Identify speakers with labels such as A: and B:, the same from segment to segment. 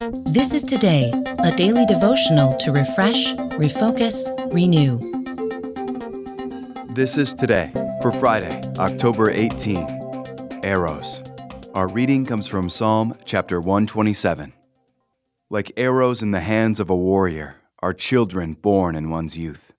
A: This is Today, a daily devotional to refresh, refocus, renew.
B: This is Today for Friday, October 18. Arrows. Our reading comes from Psalm chapter 127. Like arrows in the hands of a warrior are children born in one's youth.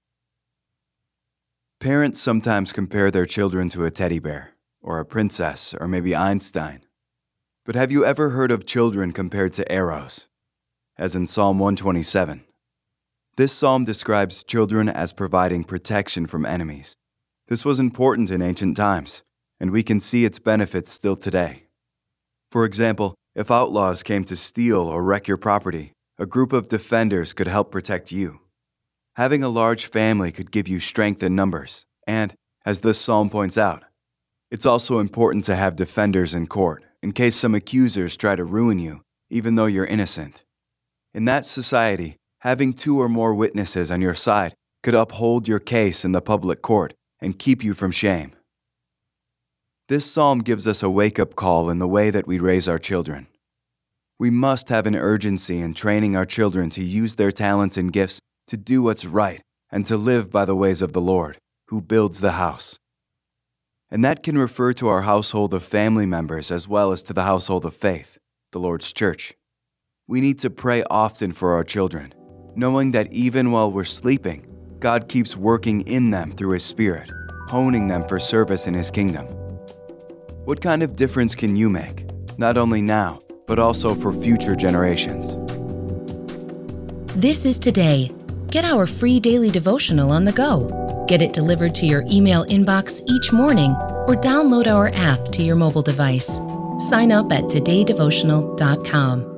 B: Parents sometimes compare their children to a teddy bear, or a princess, or maybe Einstein. But have you ever heard of children compared to arrows? As in Psalm 127. This psalm describes children as providing protection from enemies. This was important in ancient times, and we can see its benefits still today. For example, if outlaws came to steal or wreck your property, a group of defenders could help protect you. Having a large family could give you strength in numbers, and, as this psalm points out, it's also important to have defenders in court in case some accusers try to ruin you, even though you're innocent. In that society, having 2 or more witnesses on your side could uphold your case in the public court and keep you from shame. This psalm gives us a wake-up call in the way that we raise our children. We must have an urgency in training our children to use their talents and gifts to do what's right and to live by the ways of the Lord, who builds the house. And that can refer to our household of family members as well as to the household of faith, the Lord's church. We need to pray often for our children, knowing that even while we're sleeping, God keeps working in them through His Spirit, honing them for service in His kingdom. What kind of difference can you make, not only now, but also for future generations?
A: This is Today. Get our free daily devotional on the go. Get it delivered to your email inbox each morning or download our app to your mobile device. Sign up at todaydevotional.com.